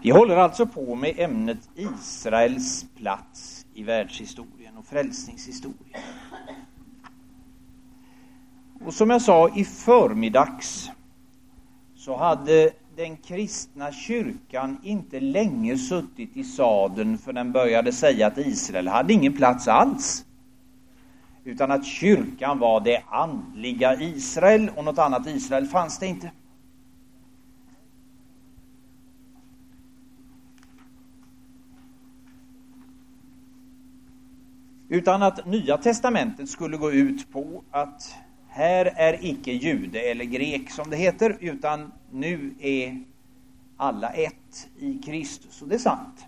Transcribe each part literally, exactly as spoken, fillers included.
Vi håller alltså på med ämnet Israels plats i världshistorien och frälsningshistorien. Och som jag sa i förmiddags så hade den kristna kyrkan inte länge suttit i sadeln för den började säga att Israel hade ingen plats alls. Utan att kyrkan var det andliga Israel och något annat Israel fanns det inte. Utan att Nya testamentet skulle gå ut på att här är icke jude eller grek som det heter, utan nu är alla ett i Kristus. Och det är sant.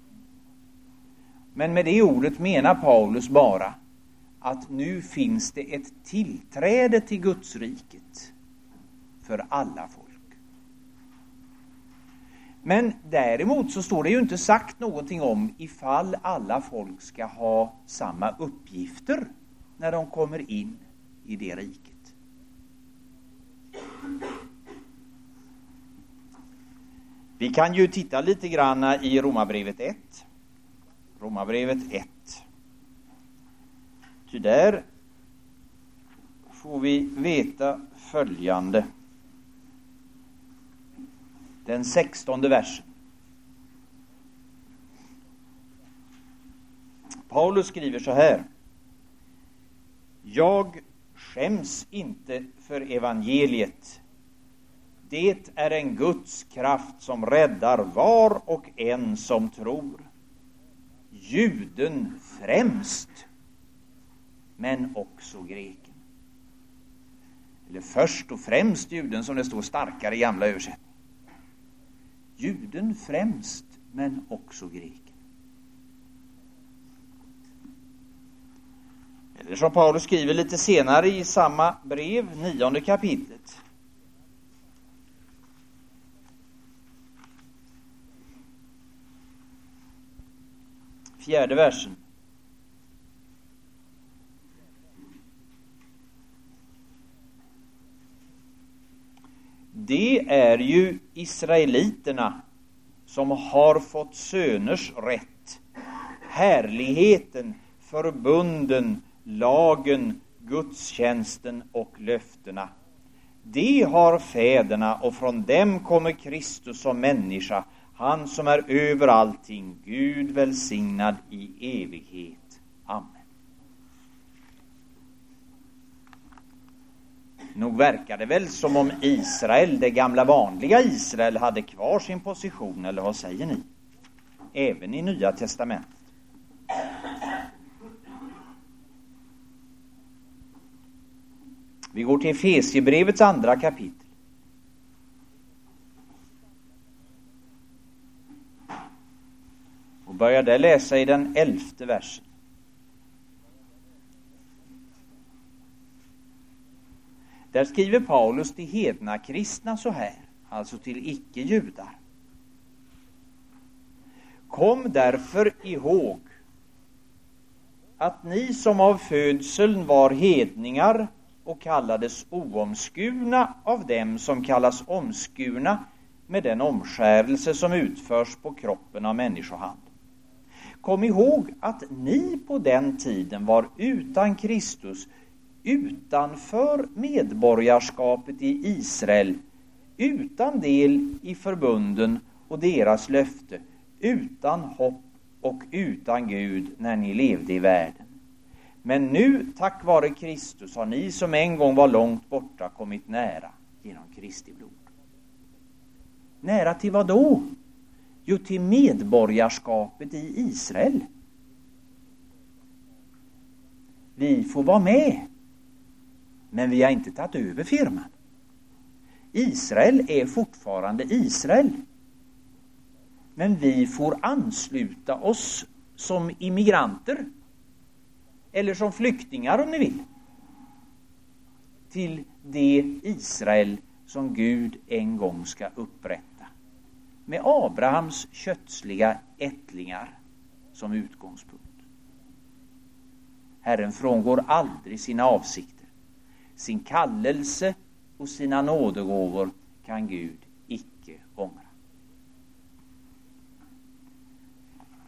Men med det ordet menar Paulus bara att nu finns det ett tillträde till Guds riket för alla folk. Men däremot så står det ju inte sagt någonting om ifall alla folk ska ha samma uppgifter när de kommer in i det riket. Vi kan ju titta lite grann i Romarbrevet ett. Romarbrevet ett. Ty där får vi veta följande. Den sextonde versen. Paulus skriver så här. Jag skäms inte för evangeliet. Det är en Guds kraft som räddar var och en som tror. Juden främst, men också greken. Eller först och främst juden, som det står starkare i gamla översättningar. Juden främst, men också greken. Eller som Paulus skriver lite senare i samma brev, nionde kapitlet. Fjärde versen. Det är ju israeliterna som har fått söners rätt, härligheten, förbunden, lagen, gudstjänsten och löftena. De har fäderna och från dem kommer Kristus som människa, han som är över allting, Gud välsignad i evighet. Amen. Nog verkar det väl som om Israel, det gamla vanliga Israel, hade kvar sin position, eller vad säger ni? Även i Nya testamentet. Vi går till Efesierbrevets andra kapitel. Och börjar där läsa i den elfte versen. Där skriver Paulus till hedna kristna så här, alltså till icke-judar. Kom därför ihåg att ni som av födseln var hedningar och kallades oomskurna av dem som kallas omskurna med den omskärelse som utförs på kroppen av människohand. Kom ihåg att ni på den tiden var utan Kristus, utanför medborgarskapet i Israel, utan del i förbunden och deras löfte, utan hopp och utan Gud när ni levde i världen. Men nu, tack vare Kristus, har ni som en gång var långt borta kommit nära genom Kristi blod. Nära till vad då? Jo, till medborgarskapet i Israel. Vi får vara med, men vi har inte tagit över firman. Israel är fortfarande Israel. Men vi får ansluta oss som immigranter, eller som flyktingar om ni vill, till det Israel som Gud en gång ska upprätta. Med Abrahams kötsliga ättlingar som utgångspunkt. Herren frångår aldrig sina avsikter. Sin kallelse och sina nådegåvor kan Gud icke ångra.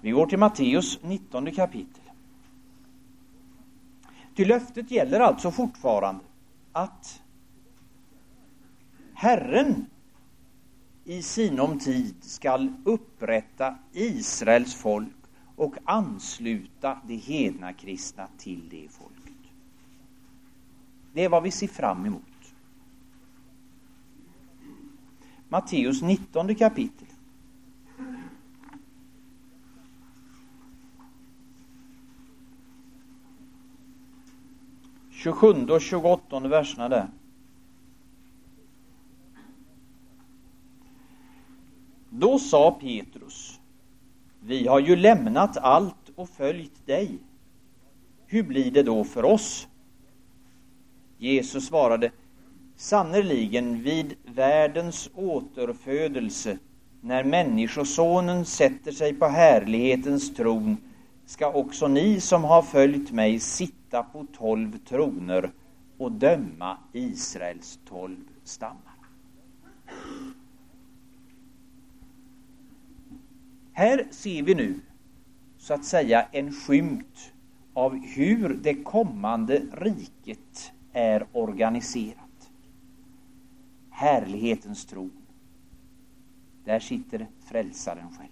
Vi går till Matteus nittonde kapitel. Till löftet gäller alltså fortfarande att Herren i sinom tid skall upprätta Israels folk och ansluta de hedna kristna till det folket. Det är vad vi ser fram emot. Matteus nittonde kapitel. tjugosjunde och tjugoåttonde verserna där. Då sa Petrus: vi har ju lämnat allt och följt dig. Hur blir det då för oss? Jesus svarade: sannerligen, vid världens återfödelse, när människosonen sätter sig på härlighetens tron, ska också ni som har följt mig sitta på tolv troner och döma Israels tolv stammar. Här ser vi nu så att säga en skymt av hur det kommande riket är organiserat. Härlighetens tron. Där sitter frälsaren själv.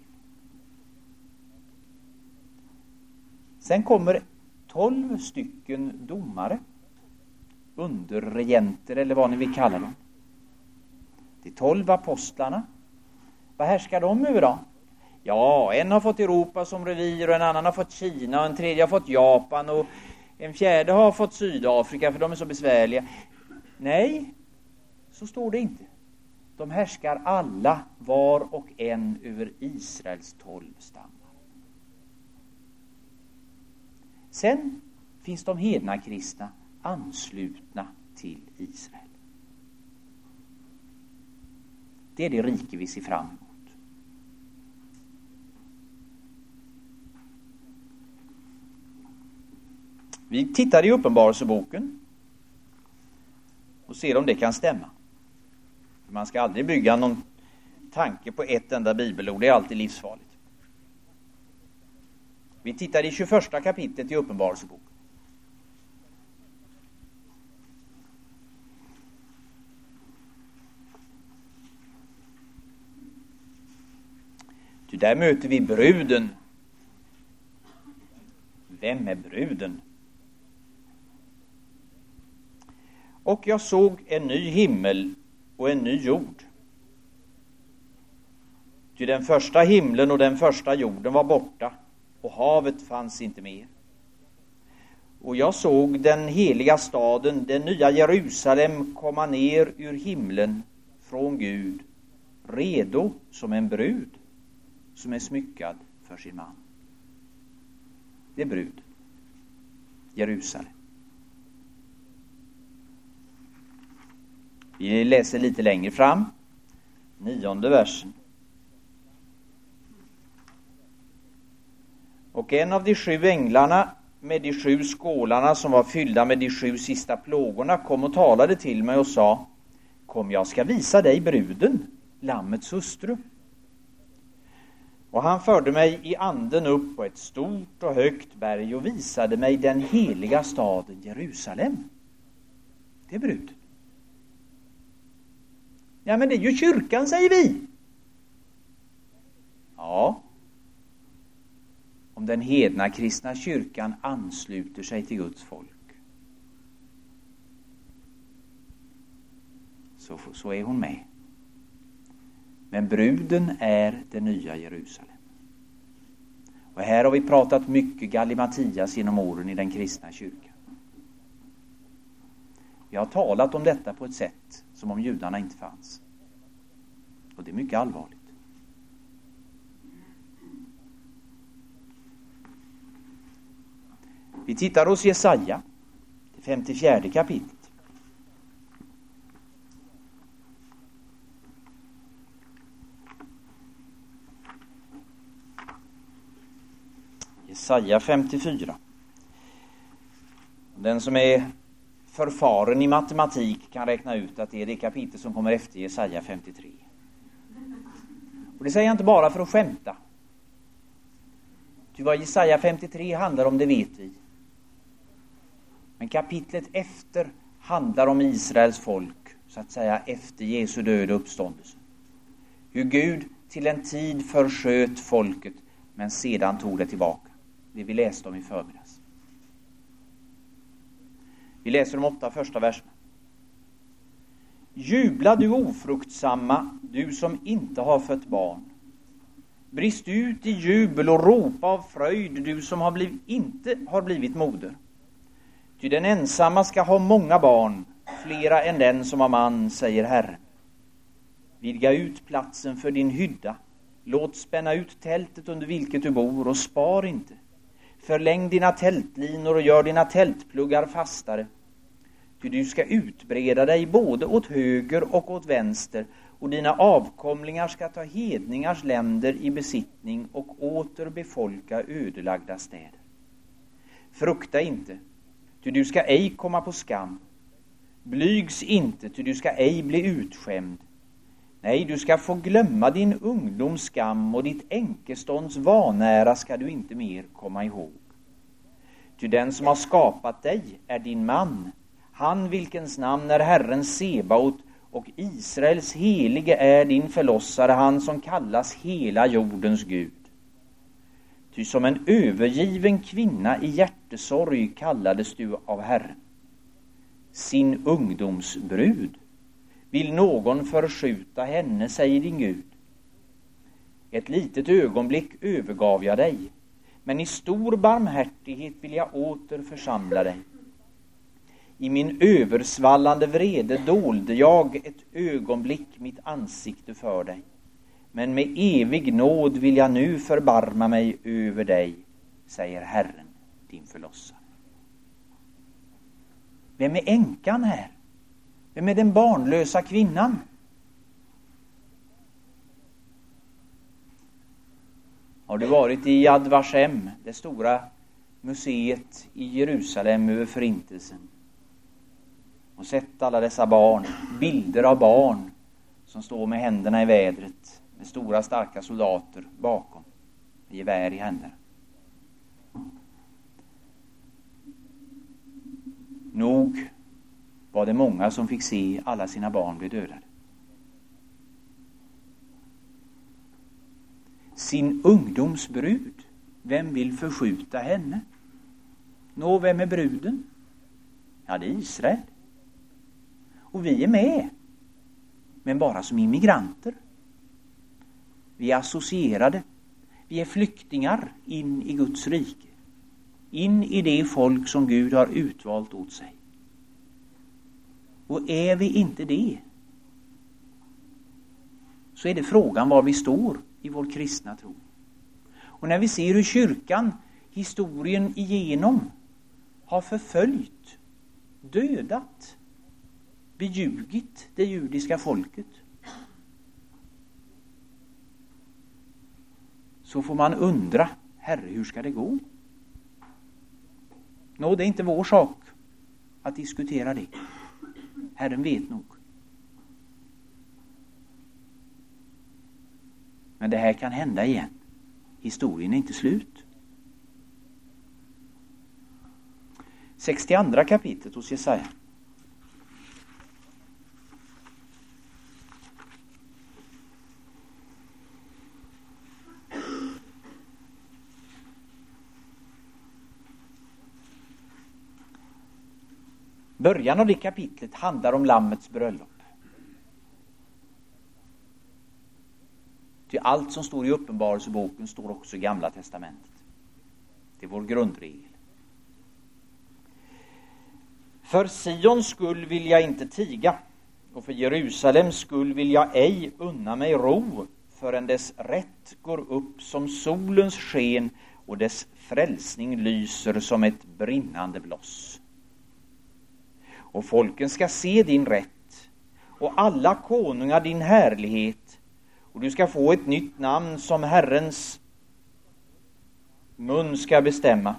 Sen kommer tolv stycken domare, underregenter eller vad ni vill kalla dem. De tolv apostlarna. Vad härskar de över då? Ja, en har fått Europa som revir och en annan har fått Kina och en tredje har fått Japan och en fjärde har fått Sydafrika för de är så besvärliga. Nej, så står det inte. De härskar alla var och en över Israels tolv stammar. Sen finns de hedna kristna anslutna till Israel. Det är det rike vi ser fram emot. Vi tittar i Uppenbarelseboken och ser om det kan stämma. Man ska aldrig bygga någon tanke på ett enda bibelord, det är alltid livsfarligt. Vi tittar i tjugoförsta kapitlet i Uppenbarelseboken. Ty där möter vi bruden. Vem är bruden? Och jag såg en ny himmel och en ny jord. Ty den första himlen och den första jorden var borta, och havet fanns inte mer. Och jag såg den heliga staden, den nya Jerusalem, komma ner ur himlen från Gud, redo som en brud som är smyckad för sin man. Det är brud. Jerusalem. Vi läser lite längre fram, nionde versen. Och en av de sju änglarna med de sju skålarna som var fyllda med de sju sista plågorna kom och talade till mig och sa: kom, jag ska visa dig bruden, lammets hustru. Och han förde mig i anden upp på ett stort och högt berg och visade mig den heliga staden Jerusalem. Det är bruden. Ja, men det är ju kyrkan, säger vi. Ja. Om den hedna kristna kyrkan ansluter sig till Guds folk, så, så är hon med. Men bruden är det nya Jerusalem. Och här har vi pratat mycket Galimatias genom åren i den kristna kyrkan. Vi har talat om detta på ett sätt som om judarna inte fanns. Och det är mycket allvarligt. Vi tittar hos Jesaja, det femtiofjärde kapitlet. Jesaja femtiofyra. Den som är förfaren i matematik kan räkna ut att det är det kapitel som kommer efter Jesaja femtiotre. Och det säger jag inte bara för att skämta. Ty vad Jesaja femtiotre handlar om, det vet vi. Men kapitlet efter handlar om Israels folk, så att säga efter Jesu död och uppståndelse. Hur Gud till en tid försköt folket, men sedan tog det tillbaka. Det vi läste om i förmiddags. Vi läser de åtta första verserna. Jubla du ofruktsamma, du som inte har fött barn. Brist ut i jubel och ropa av fröjd, du som har blivit, inte har blivit moder. Ty den ensamma ska ha många barn, flera än den som har man, säger Herren. Vidga ut platsen för din hydda, låt spänna ut tältet under vilket du bor och spar inte. Förläng dina tältlinor och gör dina tältpluggar fastare. Ty du ska utbreda dig både åt höger och åt vänster, och dina avkomlingar ska ta hedningars länder i besittning och åter befolka ödelagda städer. Frukta inte, ty du ska ej komma på skam. Blygs inte, ty du ska ej bli utskämd. Nej, du ska få glömma din ungdoms skam, och ditt änkestånds vanära ska du inte mer komma ihåg. Ty den som har skapat dig är din man, han vilkens namn är Herren Sebaot, och Israels helige är din förlossare, han som kallas hela jordens Gud. Ty som en övergiven kvinna i hjärtesorg kallades du av Herren. Sin ungdomsbrud vill någon förskjuta henne, säger din Gud. Ett litet ögonblick övergav jag dig, men i stor barmhärtighet vill jag åter församla dig. I min översvallande vrede dolde jag ett ögonblick mitt ansikte för dig, men med evig nåd vill jag nu förbarma mig över dig, säger Herren, din förlossare. Vem är änkan här? Vem är den barnlösa kvinnan? Har du varit i Yad Vashem, det stora museet i Jerusalem över förintelsen, och sett alla dessa barn, bilder av barn som står med händerna i vädret, med stora starka soldater bakom, med gevär i händerna? Nog var det många som fick se alla sina barn bli dödade. Sin ungdomsbrud, vem vill förskjuta henne? Nå, vem är bruden? Ja, det är Israel. Och vi är med, men bara som immigranter. Vi är associerade, vi är flyktingar in i Guds rike, in i det folk som Gud har utvalt åt sig. Och är vi inte det, så är det frågan var vi står i vår kristna tro. Och när vi ser hur kyrkan historien igenom har förföljt, dödat, beljugit det judiska folket, så får man undra, Herre, hur ska det gå? Nå, det är inte vår sak att diskutera det. Herren vet nog. Men det här kan hända igen. Historien är inte slut. sextioandra kapitlet hos Jesaja. Början av det kapitlet handlar om lammets bröllop. Till allt som står i Uppenbarelseboken står också i Gamla testamentet. Det är vår grundregel. För Sions skull vill jag inte tiga, och för Jerusalems skull vill jag ej unna mig ro, förrän dess rätt går upp som solens sken och dess frälsning lyser som ett brinnande bloss. Och folken ska se din rätt, och alla konungar din härlighet, och du ska få ett nytt namn som Herrens mun ska bestämma.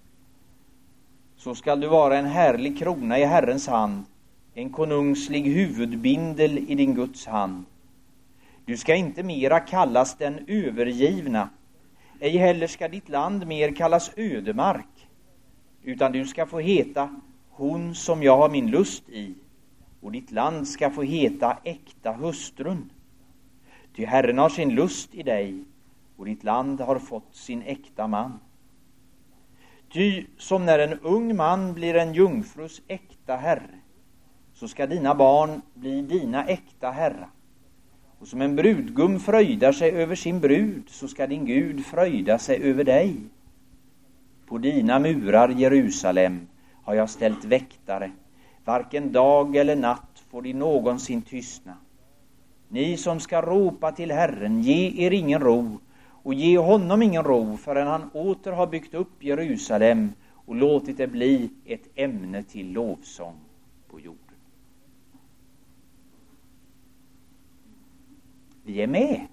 Så skall du vara en härlig krona i Herrens hand, en konungslig huvudbindel i din Guds hand. Du ska inte mera kallas den övergivna, Ej heller ska ditt land mer kallas ödemark, utan du ska få heta hon som jag har min lust i, och ditt land ska få heta äkta hustrun. Ty Herren har sin lust i dig, och ditt land har fått sin äkta man. Ty som när en ung man blir en jungfrus äkta herre, så ska dina barn bli dina äkta herrar. Och som en brudgum fröjdar sig över sin brud, så ska din Gud fröjda sig över dig. På dina murar, Jerusalem, har jag ställt väktare. Varken dag eller natt får de någonsin tystna. Ni som ska ropa till Herren, ge er ingen ro, och ge honom ingen ro förrän han åter har byggt upp Jerusalem och låtit det bli ett ämne till lovsång på jorden. Vi är med,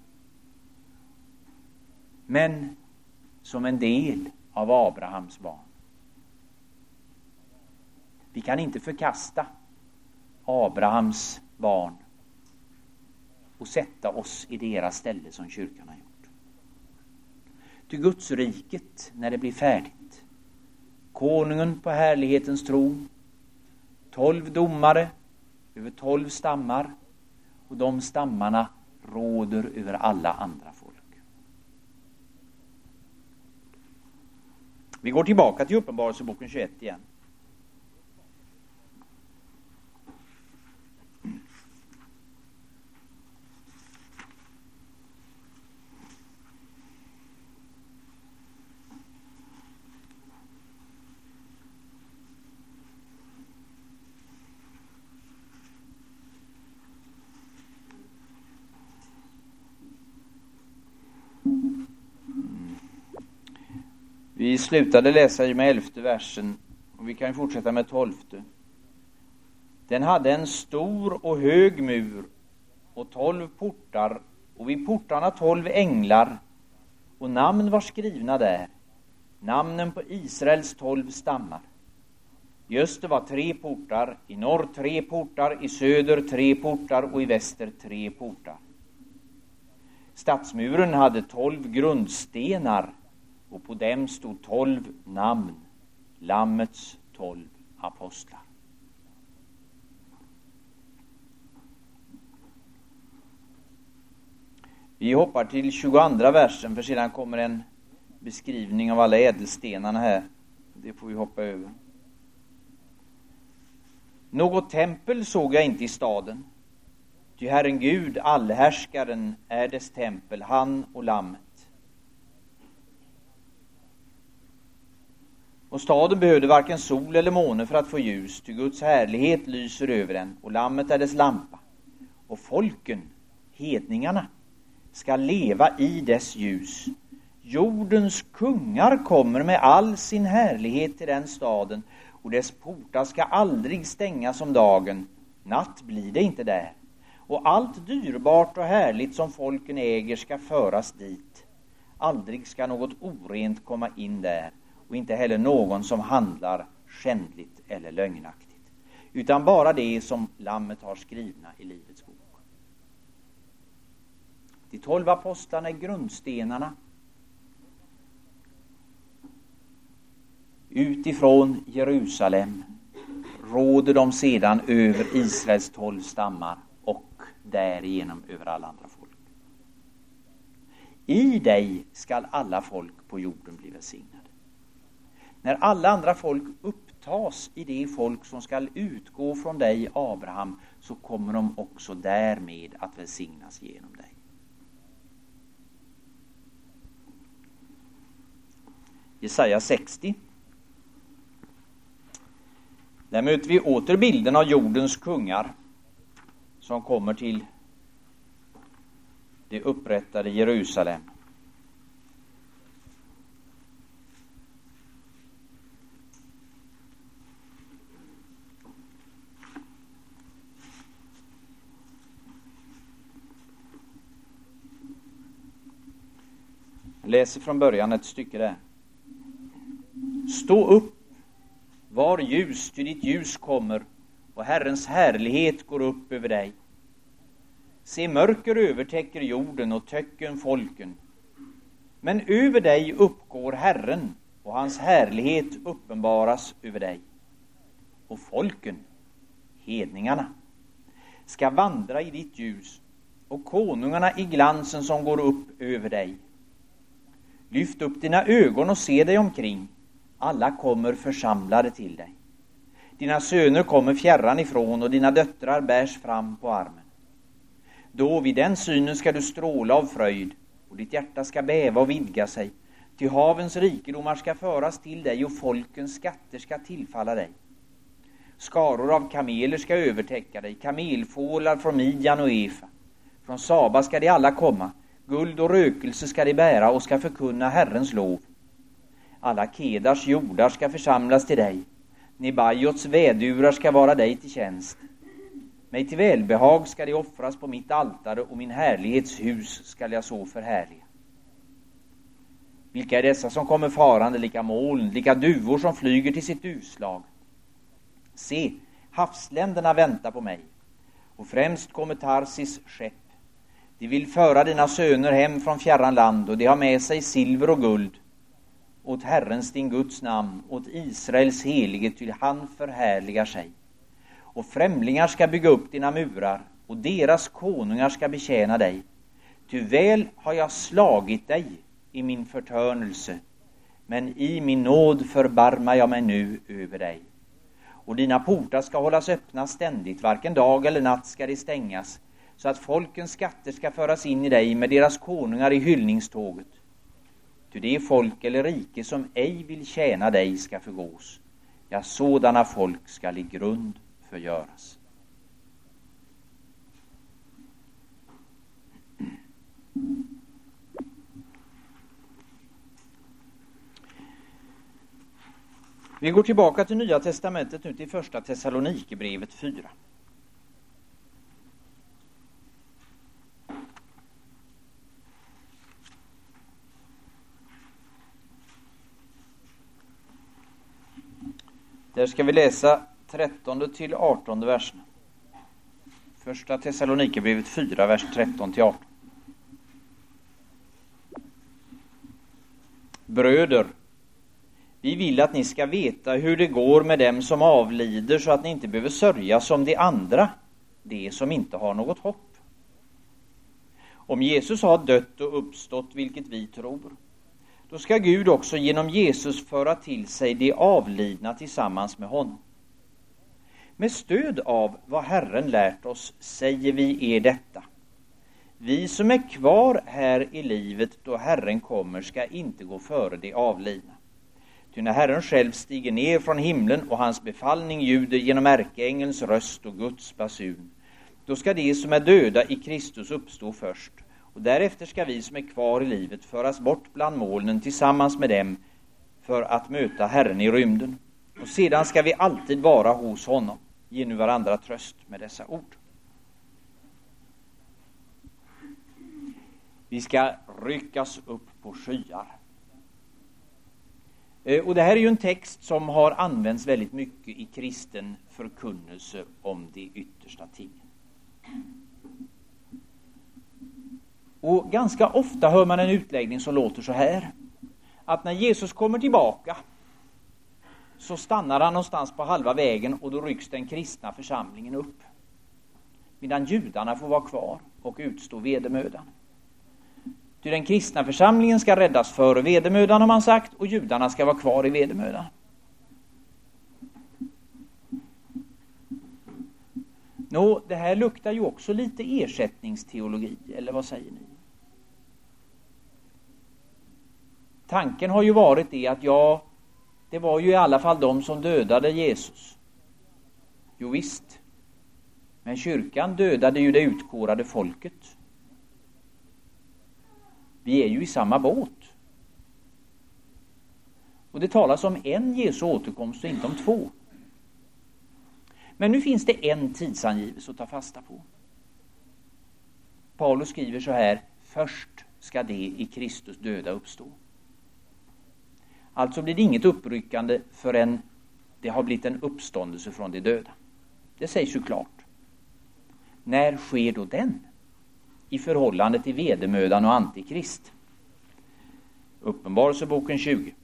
men som en del av Abrahams barn. Vi kan inte förkasta Abrahams barn och sätta oss i deras ställe som kyrkan har gjort. Ty Guds riket, när det blir färdigt, konungen på härlighetens tron, tolv domare över tolv stammar, och de stammarna råder över alla andra folk. Vi går tillbaka till Uppenbarelseboken tjugoett igen. Vi slutade läsa med elfte versen och vi kan fortsätta med tolfte. Den hade en stor och hög mur och tolv portar, och vid portarna tolv änglar, och namn var skrivna där, namnen på Israels tolv stammar. I öster var tre portar, i norr tre portar, i söder tre portar och i väster tre portar. Stadsmuren hade tolv grundstenar, och på dem stod tolv namn, Lammets tolv apostlar. Vi hoppar till tjugoandra versen, för sedan kommer en beskrivning av alla ädelstenarna här. Det får vi hoppa över. Något tempel såg jag inte i staden, ty Herren Gud, allhärskaren, är dess tempel, han och lammet. Och staden behövde varken sol eller måne för att få ljus, ty Guds härlighet lyser över den, och lammet är dess lampa. Och folken, hedningarna, ska leva i dess ljus. Jordens kungar kommer med all sin härlighet till den staden, och dess portar ska aldrig stängas om dagen. Natt blir det inte där. Och allt dyrbart och härligt som folken äger ska föras dit. Aldrig ska något orent komma in där, och inte heller någon som handlar skändligt eller lögnaktigt, utan bara det som lammet har skrivna i livets bok. De tolv apostlarna är grundstenarna. Utifrån Jerusalem råder de sedan över Israels tolv stammar och därigenom över alla andra folk. I dig skall alla folk på jorden bli välsignade. När alla andra folk upptas i det folk som skall utgå från dig, Abraham, så kommer de också därmed att välsignas genom dig. Jesaja sextio. Där möter vi åter bilden av jordens kungar som kommer till det upprättade Jerusalem. Jag läser från början ett stycke där. Stå upp, var ljus, ty ditt ljus kommer, och Herrens härlighet går upp över dig. Se, mörker övertäcker jorden och töcken folken. Men över dig uppgår Herren, och hans härlighet uppenbaras över dig. Och folken, hedningarna, ska vandra i ditt ljus, och konungarna i glansen som går upp över dig. Lyft upp dina ögon och se dig omkring. Alla kommer församlade till dig. Dina söner kommer fjärran ifrån, och dina döttrar bärs fram på armen. Då vid den synen ska du stråla av fröjd, och ditt hjärta ska bäva och vidga sig. Till havens rikedomar ska föras till dig, och folkens skatter ska tillfalla dig. Skaror av kameler ska övertäcka dig, kamelfålar från Midjan och Efa. Från Saba ska de alla komma, guld och rökelse ska de bära och ska förkunna Herrens lov. Alla Kedars jordar ska församlas till dig, Nebajots vädurar ska vara dig till tjänst. Mig till välbehag ska de offras på mitt altare, och min härlighetshus skall jag så förhärliga. Vilka är dessa som kommer farande lika moln, lika duvor som flyger till sitt uslag? Se, havsländerna väntar på mig, och främst kommer Tarsis skepp. De vill föra dina söner hem från fjärran land, och de har med sig silver och guld. Åt Herrens din Guds namn, åt Israels helige, till han förhärligar sig. Och främlingar ska bygga upp dina murar, och deras konungar ska betjäna dig. Ty väl har jag slagit dig i min förtörnelse, men i min nåd förbarmar jag mig nu över dig. Och dina portar ska hållas öppna ständigt, varken dag eller natt ska de stängas, så att folkens skatter ska föras in i dig med deras konungar i hyllningståget. Ty det folk eller rike som ej vill tjäna dig ska förgås. Ja, sådana folk skall i grund förgöras. Vi går tillbaka till Nya testamentet nu, till första Thessalonikerbrevet fyra. Där ska vi läsa trettonde till artonde verserna. Första Thessalonikerbrevet fyra, vers tretton till arton. Bröder, vi vill att ni ska veta hur det går med dem som avlider, så att ni inte behöver sörja som de andra, de som inte har något hopp. Om Jesus har dött och uppstått, vilket vi tror, då ska Gud också genom Jesus föra till sig de avlidna tillsammans med honom. Med stöd av vad Herren lärt oss säger vi er detta. Vi som är kvar här i livet då Herren kommer ska inte gå före de avlidna. Ty när Herren själv stiger ner från himlen och hans befallning ljuder genom ärkeängelns röst och Guds basun, då ska de som är döda i Kristus uppstå först. Och därefter ska vi som är kvar i livet föras bort bland molnen tillsammans med dem för att möta Herren i rymden. Och sedan ska vi alltid vara hos honom. Ge nu varandra tröst med dessa ord. Vi ska ryckas upp på skyar. Och det här är ju en text som har använts väldigt mycket i kristen förkunnelse om de yttersta tingen. Och ganska ofta hör man en utläggning som låter så här. Att när Jesus kommer tillbaka så stannar han någonstans på halva vägen, och då rycks den kristna församlingen upp. Medan judarna får vara kvar och utstå vedermödan. Ty den kristna församlingen ska räddas före vedermödan, har man sagt, och judarna ska vara kvar i vedermödan. Nå, det här luktar ju också lite ersättningsteologi, eller vad säger ni? Tanken har ju varit det att ja, det var ju i alla fall de som dödade Jesus. Jo visst, men kyrkan dödade ju det utkårade folket. Vi är ju i samma båt. Och det talas om en Jesu återkomst och inte om två. Men nu finns det en tidsangivelse att ta fasta på. Paulus skriver så här: först ska det i Kristus döda uppstå. Alltså blir det inget uppryckande förrän det har blivit en uppståndelse från de döda. Det sägs ju klart. När sker då den? I förhållande till vedermödan och antikrist. Uppenbarelseboken tjugo.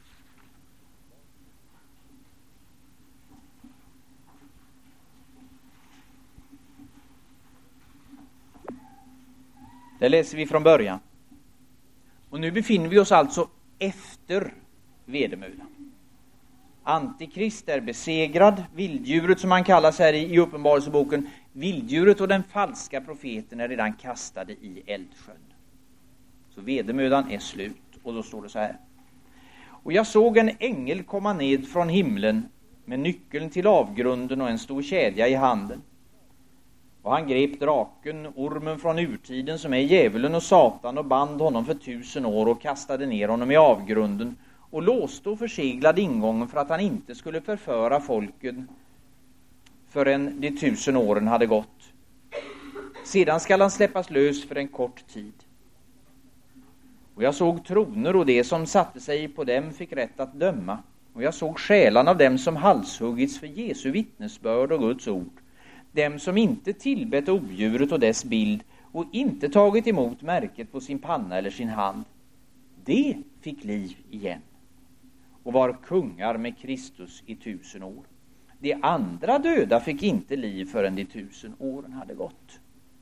Där läser vi från början. Och nu befinner vi oss alltså efter vedermödan. Antikrist är besegrad, vilddjuret som han kallas här i, i Uppenbarelseboken, vilddjuret och den falska profeten är redan kastade i eldsjön. Så vedermödan är slut, och då står det så här. Och jag såg en ängel komma ned från himlen med nyckeln till avgrunden och en stor kedja i handen. Och han grep draken, ormen från urtiden som är djävulen och Satan, och band honom för tusen år och kastade ner honom i avgrunden och låste och förseglade ingången för att han inte skulle förföra folken förrän de tusen åren hade gått. Sedan skall han släppas lös för en kort tid. Och jag såg troner, och det som satte sig på dem fick rätt att döma. Och jag såg själarna av dem som halshuggits för Jesu vittnesbörd och Guds ord. Dem som inte tillbett odjuret och dess bild och inte tagit emot märket på sin panna eller sin hand. Det fick liv igen och var kungar med Kristus i tusen år. De andra döda fick inte liv förrän de tusen åren hade gått.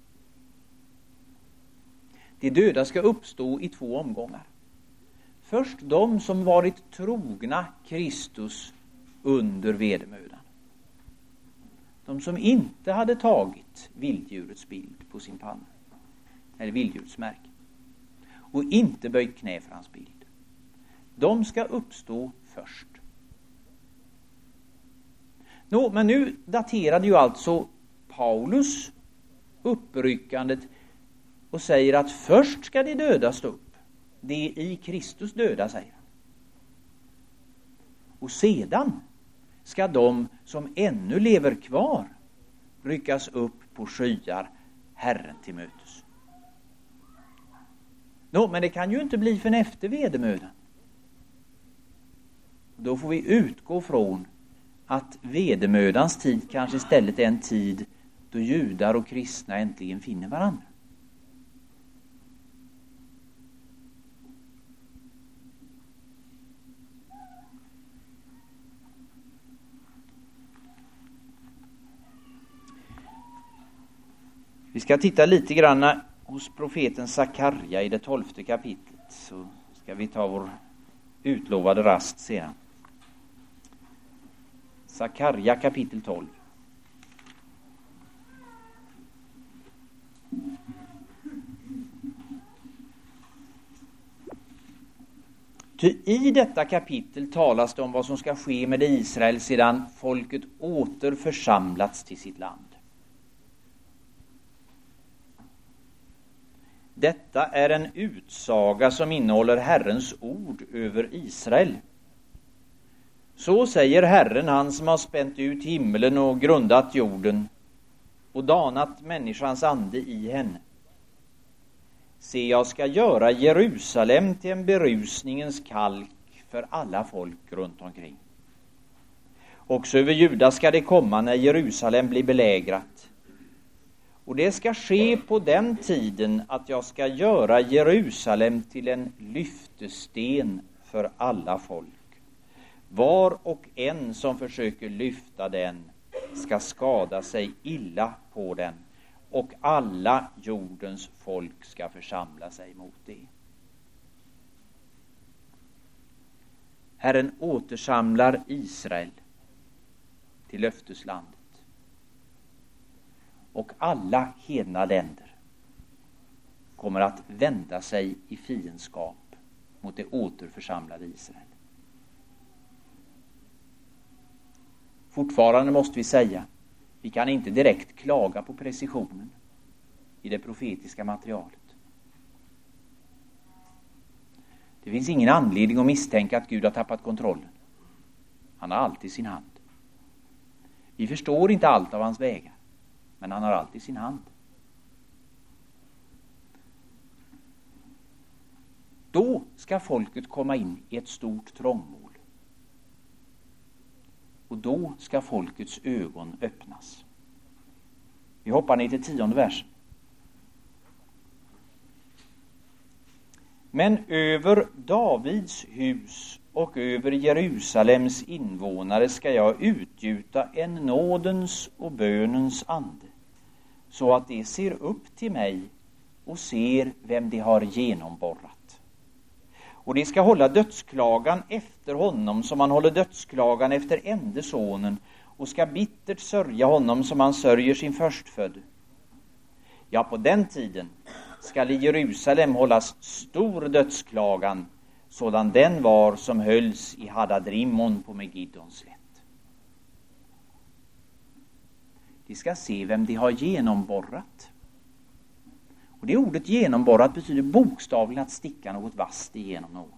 De döda ska uppstå i två omgångar. Först de som varit trogna Kristus under vedermödan. De som inte hade tagit vilddjurets bild på sin panna, eller vilddjurets märke, och inte böjt knä för hans bild. De ska uppstå först. Nå, men nu daterade ju alltså Paulus uppryckandet och säger att först ska de döda stå upp. Det är i Kristus döda, säger han. Och sedan ska de som ännu lever kvar ryckas upp på skyar Herren till mötes. Nå, men det kan ju inte bli förrän efter vedermödan. Då får vi utgå från att vedermödans tid kanske istället är en tid då judar och kristna äntligen finner varandra. Vi ska titta lite grann hos profeten Sakarja i det tolfte kapitlet, så ska vi ta vår utlovade rast sedan. Sakarja kapitel tolv. Ty i detta kapitel talas det om vad som ska ske med Israel sedan folket åter församlats till sitt land. Detta är en utsaga som innehåller Herrens ord över Israel. Så säger Herren, han som har spänt ut himlen och grundat jorden och danat människans ande i henne. Se, jag ska göra Jerusalem till en berusningens kalk för alla folk runt omkring. Också över Juda ska det komma när Jerusalem blir belägrat. Och det ska ske på den tiden att jag ska göra Jerusalem till en lyftesten för alla folk. Var och en som försöker lyfta den ska skada sig illa på den, och alla jordens folk ska församla sig mot det. Herren återsamlar Israel till löfteslandet. Och alla hedna länder kommer att vända sig i fiendskap mot det återförsamlade Israel. Fortfarande måste vi säga, vi kan inte direkt klaga på precisionen i det profetiska materialet. Det finns ingen anledning att misstänka att Gud har tappat kontrollen. Han har alltid sin hand. Vi förstår inte allt av hans vägar, men han har alltid sin hand. Då ska folket komma in i ett stort trångmål. Och då ska folkets ögon öppnas. Vi hoppar ner till tionde versen. Men över Davids hus och över Jerusalems invånare ska jag utgjuta en nådens och bönens ande, så att de ser upp till mig och ser vem de har genomborrat. Och de ska hålla dödsklagan efter honom som man håller dödsklagan efter ende sonen, och ska bittert sörja honom som man sörjer sin förstfödde. Ja, på den tiden skall i Jerusalem hållas stor dödsklagan, sådan den var som hölls i Hadadrimmon på Megiddons slätt. De ska se vem de har genomborrat. Och det ordet genomborrat betyder bokstavligen att sticka något vasst igenom någon.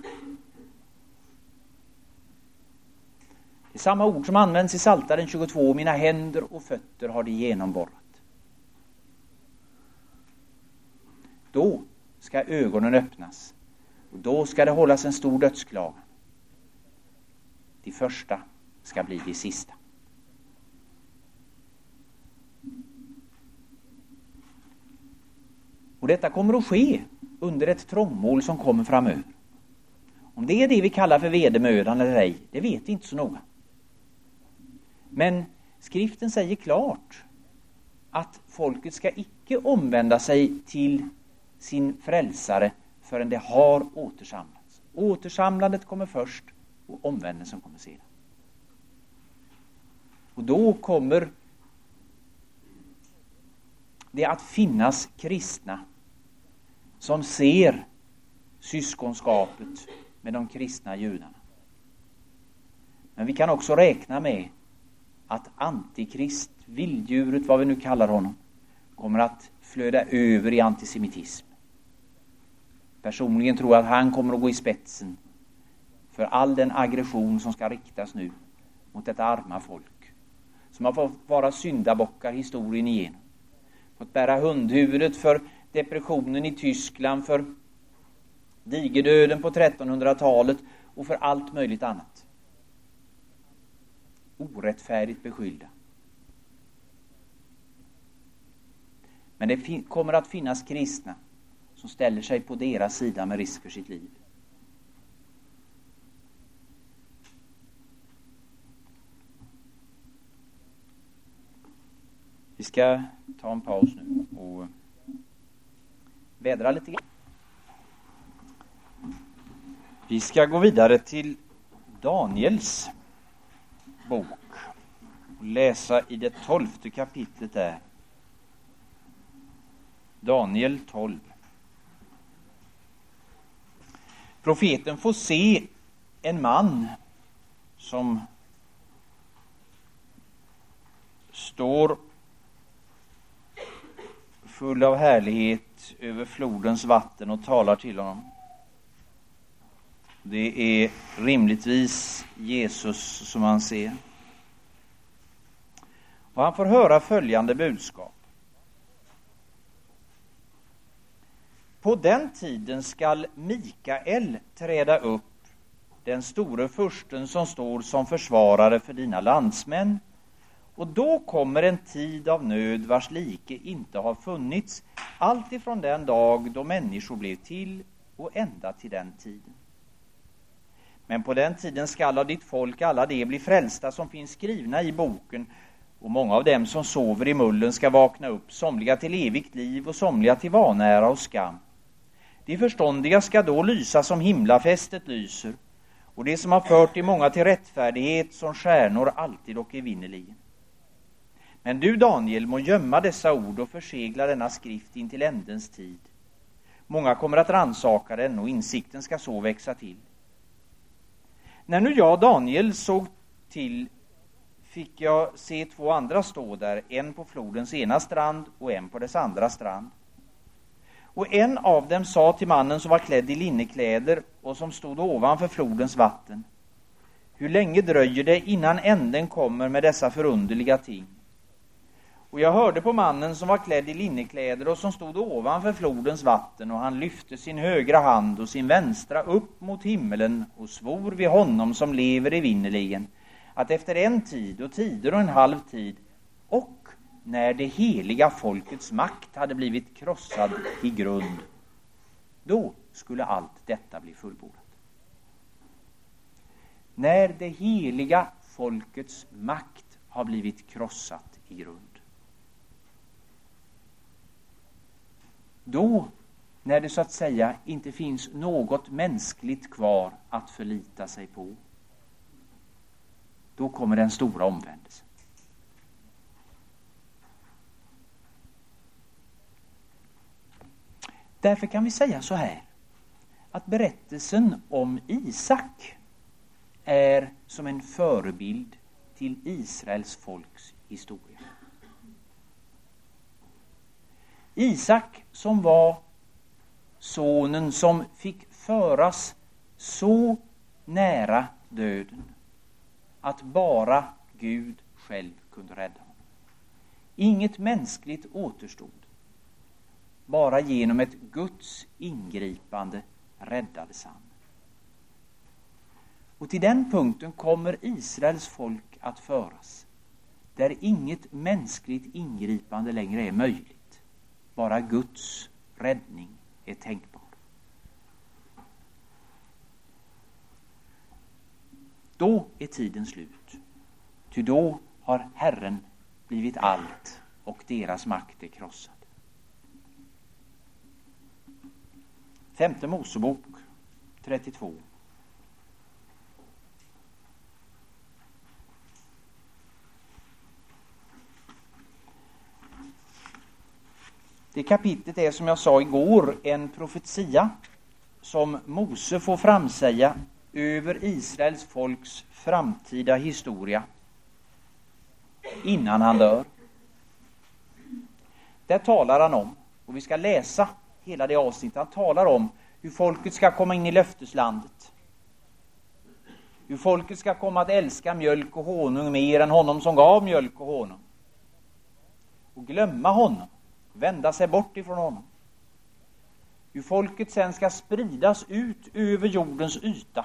Det är samma ord som används i Psaltaren tjugotvå. Mina händer och fötter har de genomborrat. Då ska ögonen öppnas. Och då ska det hållas en stor dödsklagan. De första ska bli de sista. Och detta kommer att ske under ett trångmål som kommer framöver. Om det är det vi kallar för vedermödan eller ej, det vet vi inte så noga. Men skriften säger klart att folket ska icke omvända sig till sin frälsare förrän det har återsamlats. Återsamlandet kommer först och omvändelsen kommer sedan. Och då kommer det att finnas kristna som ser syskonskapet med de kristna judarna. Men vi kan också räkna med att antikrist, vilddjuret, vad vi nu kallar honom, kommer att flöda över i antisemitism. Personligen tror jag att han kommer att gå i spetsen för all den aggression som ska riktas nu mot detta arma folk, som har fått vara syndabockar historien igenom. Fått bära hundhuvudet för depressionen i Tyskland, för digerdöden på trettonhundratalet och för allt möjligt annat. Orättfärdigt beskyllda. Men det fin- kommer att finnas kristna som ställer sig på deras sida med risk för sitt liv. Vi ska ta en paus nu och vädra lite grann. Vi ska gå vidare till Daniels bok och läsa i det tolfte kapitlet där. Daniel tolv. Profeten får se en man som står full av härlighet över flodens vatten och talar till honom. Det är rimligtvis Jesus som han ser. Och han får höra följande budskap. På den tiden skall Mikael träda upp, den store fursten som står som försvarare för dina landsmän. Och då kommer en tid av nöd vars like inte har funnits, allt ifrån den dag då människor blev till och ända till den tiden. Men på den tiden skall av ditt folk alla de bli frälsta som finns skrivna i boken, och många av dem som sover i mullen ska vakna upp, somliga till evigt liv och somliga till vanära och skam. De förståndiga ska då lysa som himlafästet lyser, och de som har fört de många till rättfärdighet som stjärnor alltid och evinnerligen. Men du, Daniel, må gömma dessa ord och försegla denna skrift in till ändens tid. Många kommer att ransaka den, och insikten ska så växa till. När nu jag, Daniel, såg till fick jag se två andra stå där, en på flodens ena strand och en på dess andra strand. Och en av dem sa till mannen som var klädd i linnekläder och som stod ovanför flodens vatten: hur länge dröjer det innan änden kommer med dessa förunderliga ting? Och jag hörde på mannen som var klädd i linnekläder och som stod ovanför flodens vatten, och han lyfte sin högra hand och sin vänstra upp mot himmelen och svor vid honom som lever evinnerligen, att efter en tid och tider och en halv tid, och när det heliga folkets makt hade blivit krossad i grund, Då skulle allt detta bli fullbordat. När det heliga folkets makt har blivit krossat i grund. Då, när det så att säga inte finns något mänskligt kvar att förlita sig på, då kommer den stora omvändelsen. Därför kan vi säga så här, att berättelsen om Isak är som en förebild till Israels folks historia. Isak som var sonen som fick föras så nära döden att bara Gud själv kunde rädda honom. Inget mänskligt återstod. Bara genom ett Guds ingripande räddades han. Och till den punkten kommer Israels folk att föras, där inget mänskligt ingripande längre är möjligt. Bara Guds räddning är tänkbar. Då är tiden slut. Ty då har Herren blivit allt och deras makt är krossad. Femte Mosebok trettiotvå. Det kapitlet är, som jag sa igår, en profetia som Mose får framsäga över Israels folks framtida historia innan han dör. Där talar han om, och vi ska läsa hela det avsnittet, han talar om hur folket ska komma in i löfteslandet. Hur folket ska komma att älska mjölk och honung mer än honom som gav mjölk och honung. Och glömma honom, vända sig bort ifrån honom. Hur folket sen ska spridas ut över jordens yta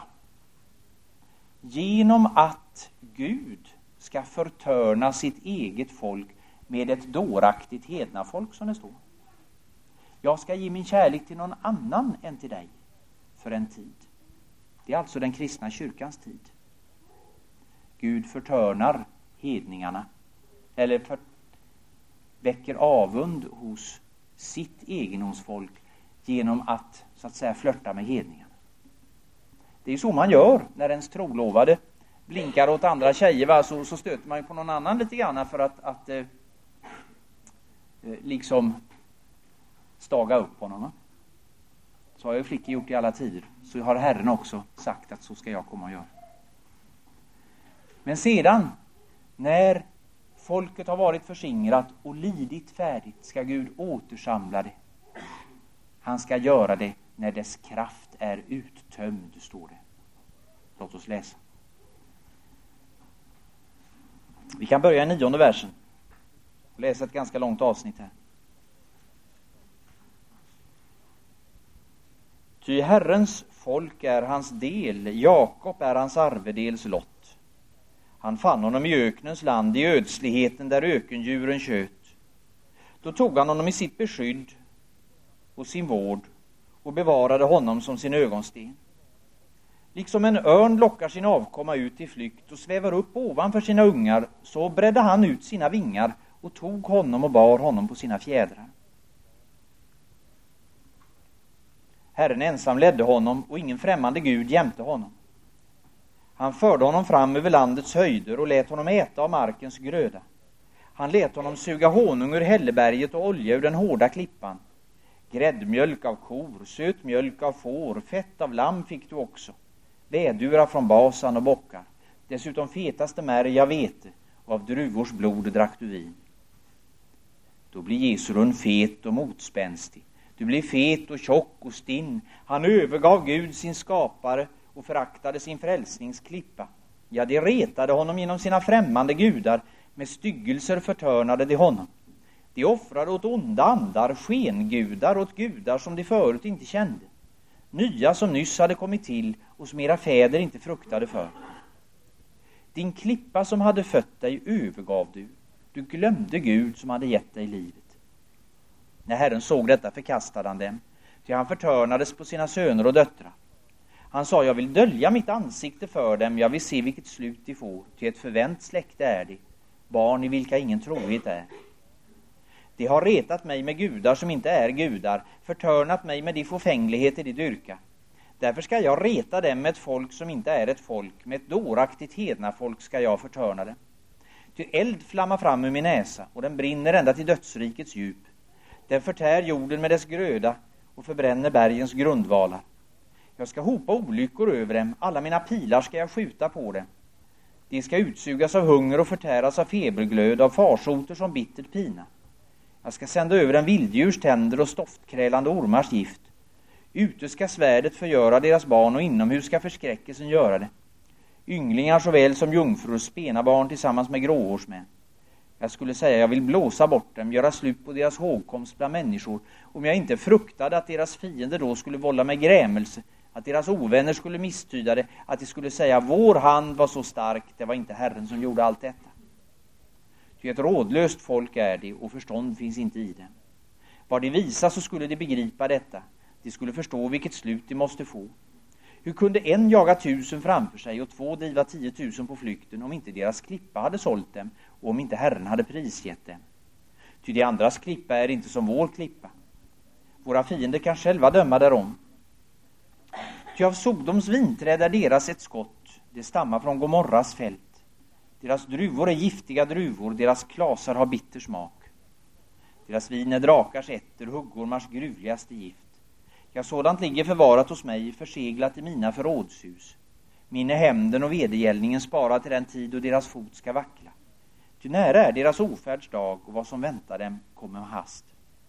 genom att Gud ska förtörna sitt eget folk med ett dåraktigt hednafolk, som det står. Jag ska ge min kärlek till någon annan än till dig för en tid. Det är alltså den kristna kyrkans tid. Gud förtörnar hedningarna, eller för, väcker avund hos sitt egendomsfolk genom att, så att säga, flörta med hedningarna. Det är så man gör när ens trolovade blinkar åt andra tjejer, va? Så, så stöter man ju på någon annan lite grann för att, att eh, liksom staga upp honom. Va? Så har ju flickor gjort i alla tider. Så har Herren också sagt att så ska jag komma och göra. Men sedan, när folket har varit förskingrat och lidit färdigt, ska Gud återsamla det. Han ska göra det när dess kraft är uttömd, står det. Låt oss läsa. Vi kan börja i nionde versen och läsa ett ganska långt avsnitt här. Ty Herrens folk är hans del, Jakob är hans arvedels lott. Han fann honom i öknens land, i ödsligheten där ökendjuren köt. Då tog han honom i sitt beskydd och sin vård och bevarade honom som sin ögonsten. Liksom en örn lockar sin avkomma ut i flykt och svävar upp ovanför sina ungar, så bredde han ut sina vingar och tog honom och bar honom på sina fjädrar. Herren ensam ledde honom och ingen främmande Gud jämte honom. Han förde honom fram över landets höjder och lät honom äta av markens gröda. Han lät honom suga honung ur hälleberget och olja ur den hårda klippan. Gräddmjölk av kor, söt mjölk av får, fett av lamm fick du också. Vädurar från basan och bockar. Dessutom fetaste märg av vete, och av druvors blod drack du vin. Då blir Jesurun fet och motspänstig. Du blir fet och tjock och stinn. Han övergav Gud sin skapare och föraktade sin frälsningsklippa. Ja, det retade honom genom sina främmande gudar. Med styggelser förtörnade de honom. De offrade åt onda andar, skengudar åt gudar som de förut inte kände. Nya som nyss hade kommit till och som era fäder inte fruktade för. Din klippa som hade fött dig övergav du. Du glömde Gud som hade gett dig livet. När Herren såg detta förkastade han dem. Ty han förtörnades på sina söner och döttrar. Han sa, jag vill dölja mitt ansikte för dem, jag vill se vilket slut de får. Till ett förvänt släkte är de, barn i vilka ingen trohet är. De har retat mig med gudar som inte är gudar, förtörnat mig med de fåfängligheter de dyrka. Därför ska jag reta dem med ett folk som inte är ett folk, med ett dåraktigt hedna folk ska jag förtörna dem. Ty eld flammar fram ur min näsa, och den brinner ända till dödsrikets djup. Den förtär jorden med dess gröda och förbränner bergens grundvalar. Jag ska hopa olyckor över dem, alla mina pilar ska jag skjuta på dem. De ska utsugas av hunger och förtäras av feberglöd, av farsoter som bittert pina. Jag ska sända över en vilddjurs tänder och stoftkrällande ormars gift. Ute ska svärdet förgöra deras barn och inomhus ska förskräckelsen göra det. Ynglingar såväl som jungfrur, spena barn tillsammans med gråhårsmän. Jag skulle säga, jag vill blåsa bort dem, göra slut på deras hågkomst bland människor, om jag inte fruktade att deras fiender då skulle vålla mig grämelse, att deras ovänner skulle misstyda det, att de skulle säga, vår hand var så stark, det var inte Herren som gjorde allt detta. Ty ett rådlöst folk är det, och förstånd finns inte i dem. Var de visa så skulle de begripa detta, de skulle förstå vilket slut de måste få. Hur kunde en jaga tusen framför sig och två driva tiotusen på flykten om inte deras klippa hade sålt dem och om inte Herren hade prisgett dem? Ty de andras klippa är inte som vår klippa. Våra fiender kan själva döma därom. Ty av Sodoms vinträd är deras ett skott, det stammar från Gomorras fält. Deras druvor är giftiga druvor, deras klasar har bitter smak. Deras vin är drakars ätter, huggormars gruvligaste gift. Ja, sådant ligger förvarat hos mig, förseglat i mina förrådshus. Min är hämnden och vedergällningen sparar till den tid då deras fot ska vackla. Ty nära är deras ofärdsdag, och vad som väntar dem kommer med hast.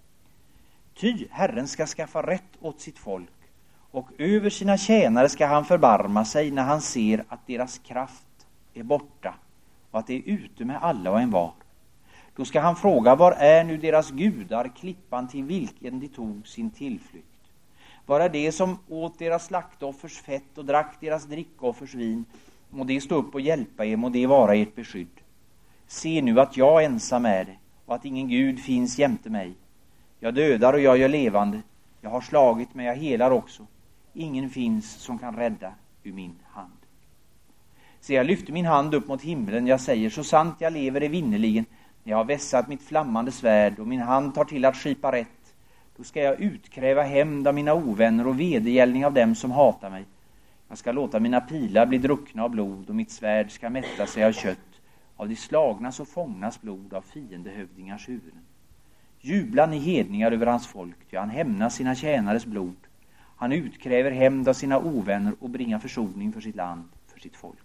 Ty Herren ska skaffa rätt åt sitt folk, och över sina tjänare ska han förbarma sig när han ser att deras kraft är borta och att det är ute med alla och en var. Då ska han fråga, var är nu deras gudar, klippan till vilken de tog sin tillflykt? Var är det som åt deras slaktoffers fett och drack deras drickoffers vin? Må det stå upp och hjälpa er, må det vara ert beskydd. Se nu att jag ensam är det, och att ingen Gud finns jämte mig. Jag dödar och jag gör levande. Jag har slagit, men jag helar också. Ingen finns som kan rädda ur min hand. Se, jag lyfter min hand upp mot himlen. Jag säger, så sant jag lever är vinnerligen. Jag har vässat mitt flammande svärd, och min hand tar till att skipa rätt. Då ska jag utkräva hämnd av mina ovänner och vedergällning av dem som hatar mig. Jag ska låta mina pilar bli druckna av blod, och mitt svärd ska mätta sig av kött. Av de slagnas och fångnas blod av fiendehövdingars huvuden. Jublar ni hedningar över hans folk, ty han hämnar sina tjänares blod. Han utkräver hämnd av sina ovänner och bringar försoning för sitt land, för sitt folk.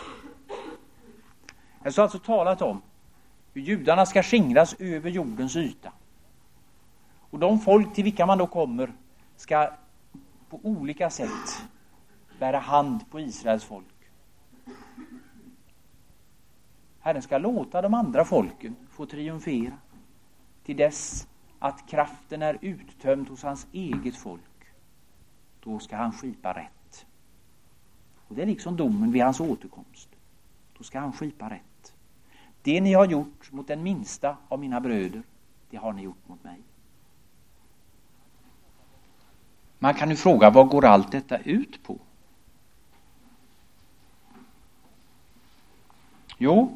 Jag har alltså talat om hur judarna ska skingras över jordens yta. Och de folk till vilka man då kommer ska på olika sätt bära hand på Israels folk. Herren ska låta de andra folken få triumfera till dess att kraften är uttömd hos hans eget folk. Då ska han skipa rätt. Och det är liksom domen vid hans återkomst. Då ska han skipa rätt. Det ni har gjort mot den minsta av mina bröder, det har ni gjort mot mig. Man kan ju fråga, vad går allt detta ut på? Jo,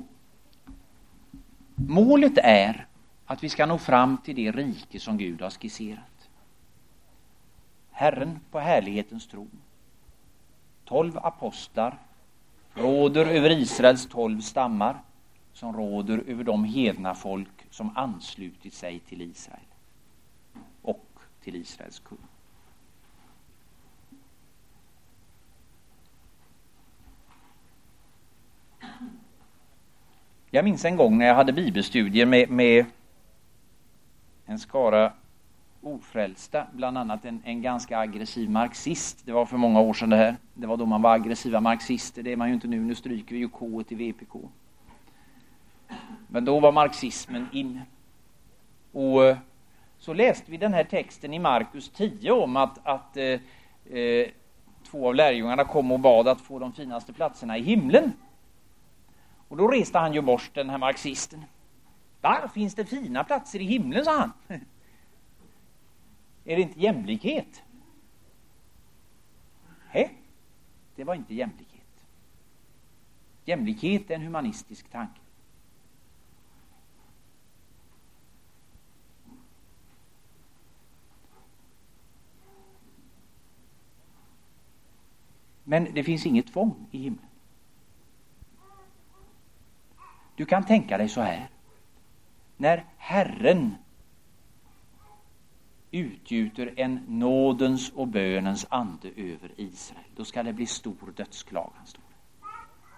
målet är att vi ska nå fram till det rike som Gud har skisserat. Herren på härlighetens tron. Tolv apostlar råder över Israels tolv stammar, som råder över de hedna folk som anslutit sig till Israel och till Israels kung. Jag minns en gång när jag hade bibelstudier med, med en skara ofrälsta, bland annat en, en ganska aggressiv marxist. Det var för många år sedan det här. Det var då man var aggressiva marxister. Det är man ju inte nu. Nu stryker vi ju K till V P K. Men då var marxismen inne. Och så läste vi den här texten i Markus tio om att, att eh, eh, två av lärjungarna kom och bad att få de finaste platserna i himlen. Och då reste han ju bort, den här marxisten. Va? Finns det fina platser i himlen, sa han. Är det inte jämlikhet? Nej, det var inte jämlikhet. Jämlikhet är en humanistisk tanke. Men det finns inget tvång i himlen. Du kan tänka dig så här. När Herren utgjuter en nådens och bönens ande över Israel, då ska det bli stor dödsklagan, står det.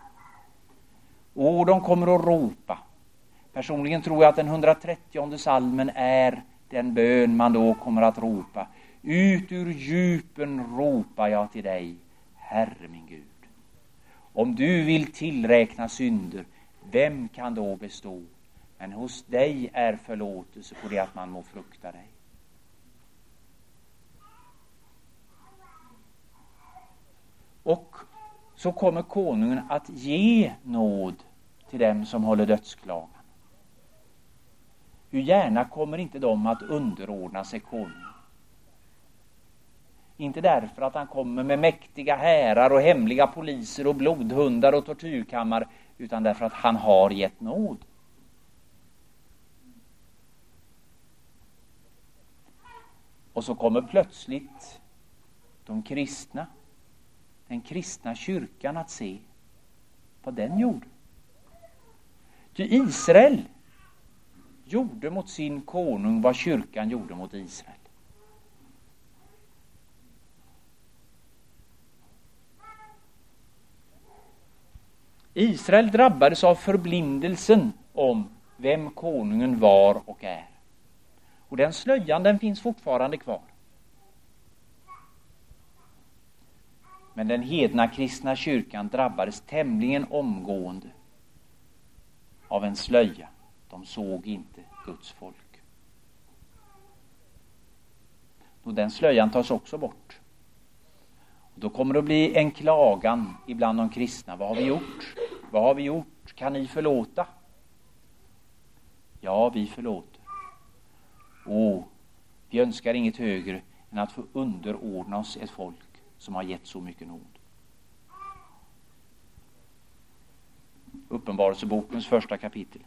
Och de kommer att ropa. Personligen tror jag att den hundratrettionde salmen är den bön man då kommer att ropa. Ut ur djupen ropar jag till dig, Herre min Gud. Om du vill tillräkna synder, vem kan då bestå? Men hos dig är förlåtelse på det att man må frukta dig. Och så kommer konungen att ge nåd till dem som håller dödsklagan. Hur gärna kommer inte de att underordna sig konungen? Inte därför att han kommer med mäktiga härar och hemliga poliser och blodhundar och tortyrkammare, utan därför att han har gett nåd. Och så kommer plötsligt de kristna, den kristna kyrkan att se vad den gjorde. Ty Israel gjorde mot sin konung vad kyrkan gjorde mot Israel. Israel drabbades av förblindelsen om vem konungen var och är. Och den slöjan, den finns fortfarande kvar. Men den hedna kristna kyrkan drabbades tämligen omgående av en slöja. De såg inte Guds folk. Och den slöjan tas också bort. Och då kommer det att bli en klagan ibland de kristna. Vad har vi gjort? Vad har vi gjort? Kan ni förlåta? Ja, vi förlåter. Och vi önskar inget högre än att få underordna oss ett folk som har gett så mycket nåd. Uppenbarelsebokens första kapitel.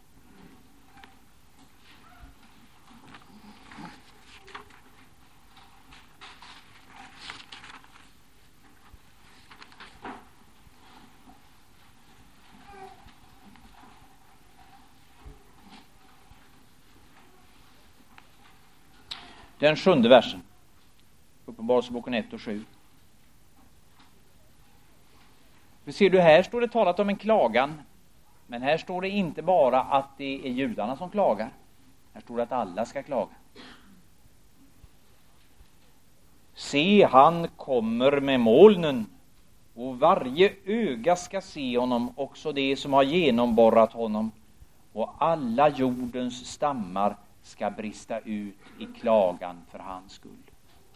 Den sjunde versen. Uppenbarelseboken ett och sju. För ser du, här står det talat om en klagan. Men här står det inte bara att det är judarna som klagar. Här står det att alla ska klaga. Se, han kommer med molnen. Och varje öga ska se honom, också det som har genomborrat honom. Och alla jordens stammar ska brista ut i klagan för hans skull.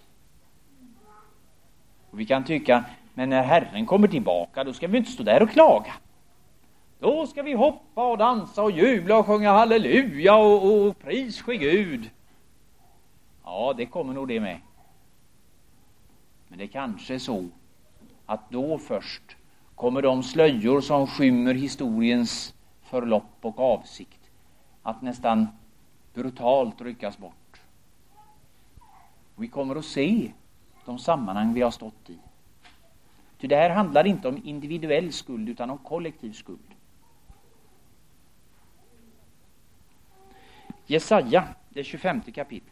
Och vi kan tycka, men när Herren kommer tillbaka, då ska vi inte stå där och klaga. Då ska vi hoppa och dansa och jubla och sjunga halleluja och, och pris ske Gud. Ja, det kommer nog det med. Men det kanske är så att då först kommer de slöjor som skymmer historiens förlopp och avsikt att nästan brutalt ryckas bort. Vi kommer att se de sammanhang vi har stått i. Ty det här handlar inte om individuell skuld utan om kollektiv skuld. Jesaja, det tjugofemte kapitlet.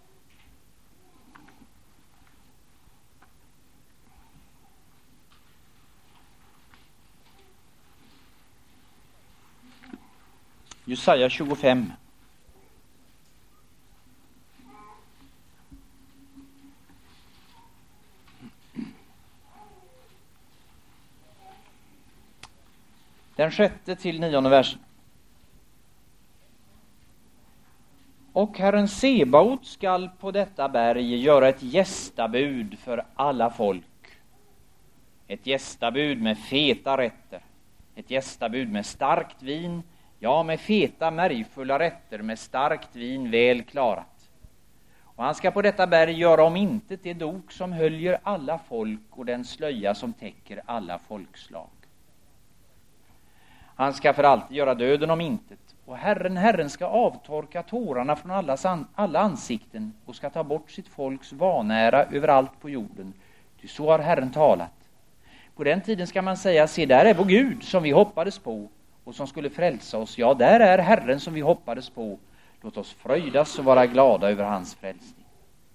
Jesaja tjugofem. Den sjätte till nionde versen. Och Herren Sebaot skall på detta berg göra ett gästabud för alla folk. Ett gästabud med feta rätter. Ett gästabud med starkt vin. Ja, med feta märgfulla rätter med starkt vin väl klarat. Och han ska på detta berg göra om intet det dok som höljer alla folk och den slöja som täcker alla folkslag. Han ska för alltid göra döden om intet, och Herren, Herren ska avtorka tårarna från alla, alla ansikten och ska ta bort sitt folks vanära överallt på jorden. Ty så har Herren talat. På den tiden ska man säga, se där är vår Gud som vi hoppades på och som skulle frälsa oss. Ja, där är Herren som vi hoppades på. Låt oss fröjdas och vara glada över hans frälsning.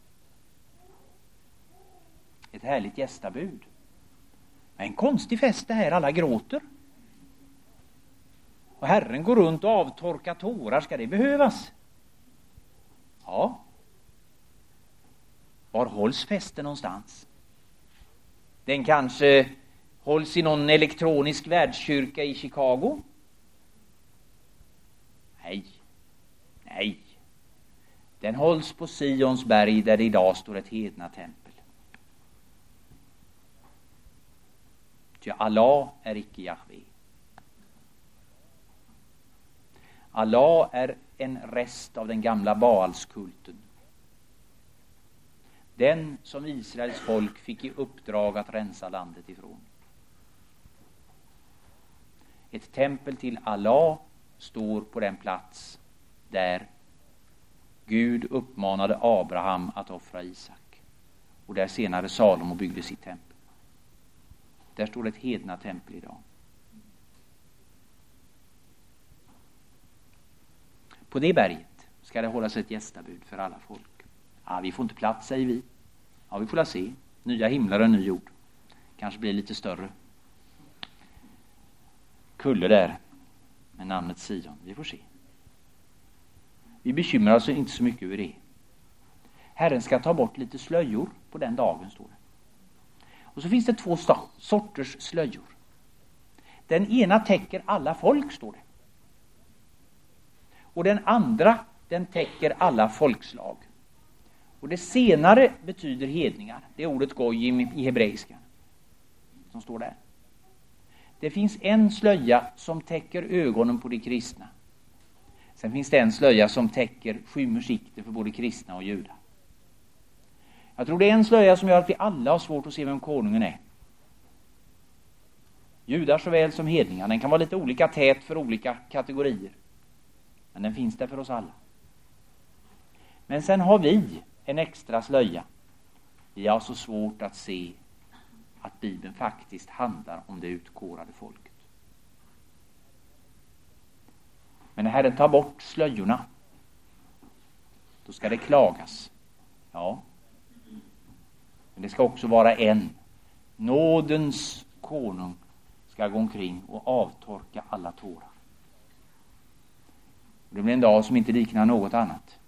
Ett härligt gästabud. En konstig fest det här, alla gråter. Och Herren går runt och avtorkar tårar, ska det behövas? Ja. Var hålls festen någonstans? Den kanske hålls i någon elektronisk världskyrka i Chicago? Nej. Nej. Den hålls på Sions berg där det idag står ett hedna tempel. Ty Allah är icke Jahve. Allah är en rest av den gamla Baalskulten. Den som Israels folk fick i uppdrag att rensa landet ifrån. Ett tempel till Allah står på den plats där Gud uppmanade Abraham att offra Isak. Och där senare Salomo byggde sitt tempel. Där står ett hedna tempel idag. På det berget ska det hållas ett gästabud för alla folk. Ja, vi får inte plats, säger vi. Ja, vi får la se. Nya himlar och ny jord. Kanske blir lite större. Kulle där med namnet Sion. Vi får se. Vi bekymrar oss inte så mycket över det. Herren ska ta bort lite slöjor på den dagen, står det. Och så finns det två sorters slöjor. Den ena täcker alla folk, står det. Och den andra, den täcker alla folkslag. Och det senare betyder hedningar. Det är ordet goj i hebreiska som står där. Det finns en slöja som täcker ögonen på de kristna. Sen finns det en slöja som täcker skymmer sikte för både kristna och judar. Jag tror det är en slöja som gör att vi alla har svårt att se vem konungen är. Judar såväl som hedningar. Den kan vara lite olika tät för olika kategorier. Men den finns där för oss alla. Men sen har vi en extra slöja. Vi har så svårt att se att Bibeln faktiskt handlar om det utkårade folket. Men när Herren tar bort slöjorna, då ska det klagas. Ja. Men det ska också vara en. Nådens konung ska gå omkring och avtorka alla tårar. Det blir en dag som inte liknar något annat.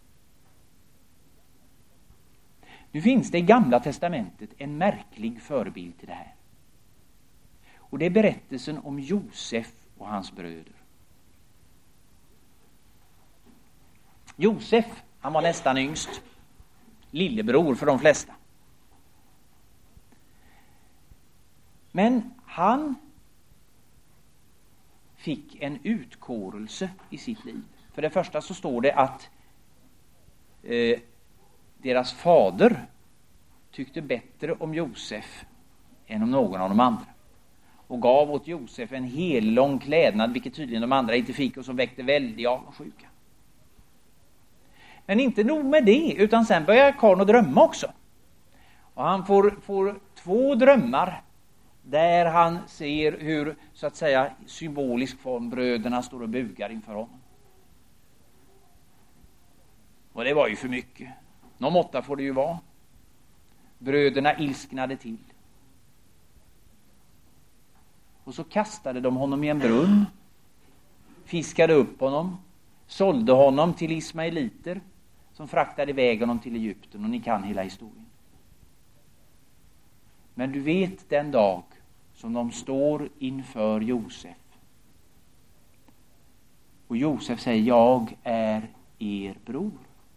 Nu finns det i Gamla testamentet en märklig förebild till det här. Och det är berättelsen om Josef och hans bröder. Josef, han var nästan yngst. Lillebror för de flesta. Men han fick en utkårelse i sitt liv. För det första så står det att eh, deras fader tyckte bättre om Josef än om någon av de andra. Och gav åt Josef en hel lång klädnad, vilket tydligen de andra inte fick och som väckte väldig avundsjuka. Men inte nog med det, utan sen börjar karln att drömma också. Och han får, får två drömmar där han ser hur, så att säga, symbolisk form bröderna står och bugar inför honom. Och det var ju för mycket. Någon måtta får det ju vara. Bröderna ilsknade till. Och så kastade de honom i en brunn. Fiskade upp honom. Sålde honom till ismaeliter som fraktade iväg honom till Egypten. Och ni kan hela historien. Men du vet den dag som de står inför Josef. Och Josef säger, jag är er bror.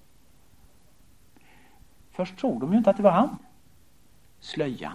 Först tror de ju inte att det var han. Slöjan.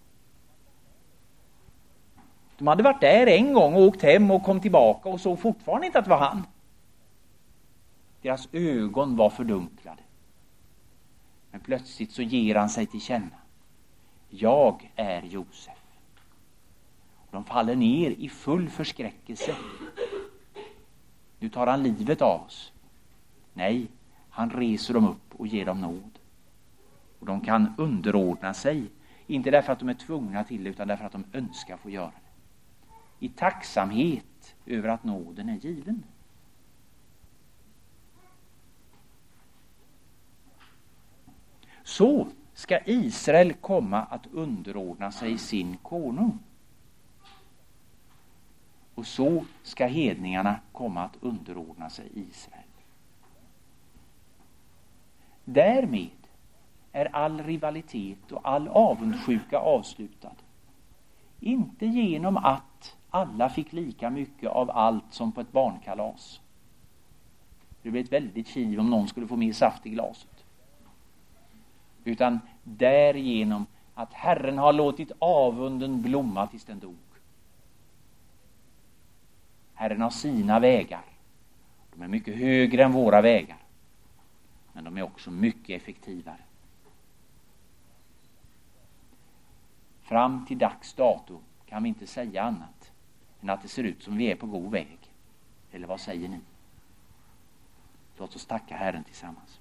De hade varit där en gång och åkt hem och kom tillbaka och såg fortfarande inte att det var han. Deras ögon var fördunklade. Men plötsligt så ger han sig till känna. Jag är Josef. Och de faller ner i full förskräckelse. Nu tar han livet av oss. Nej, han reser dem upp och ger dem nåd. Och de kan underordna sig. Inte därför att de är tvungna till det, utan därför att de önskar få göra det. I tacksamhet över att nåden är given. Så ska Israel komma att underordna sig sin konung. Och så ska hedningarna komma att underordna sig Israel. Därmed är all rivalitet och all avundsjuka avslutad. Inte genom att alla fick lika mycket av allt som på ett barnkalas. Det blev ett väldigt kiv om någon skulle få mer saft i glaset. Utan därigenom att Herren har låtit avunden blomma tills den dog. Herren har sina vägar. De är mycket högre än våra vägar. Men de är också mycket effektivare. Fram till dags dato kan vi inte säga annat än att det ser ut som vi är på god väg. Eller vad säger ni? Låt oss tacka Herren tillsammans.